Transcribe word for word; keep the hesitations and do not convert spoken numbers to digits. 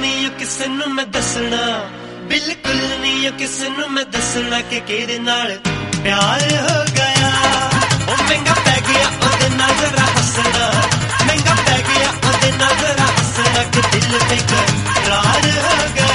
नहीं किसे नू मैं दसना, बिल्कुल नहीं किसे नू मैं दसना कि किहदे नाल प्यार हो गया। ओ महंगा पै गया ओदे नाल जरा हसना, महंगा पै गया ओदे नाल जरा हसना कि दिल बेकरार हो गया।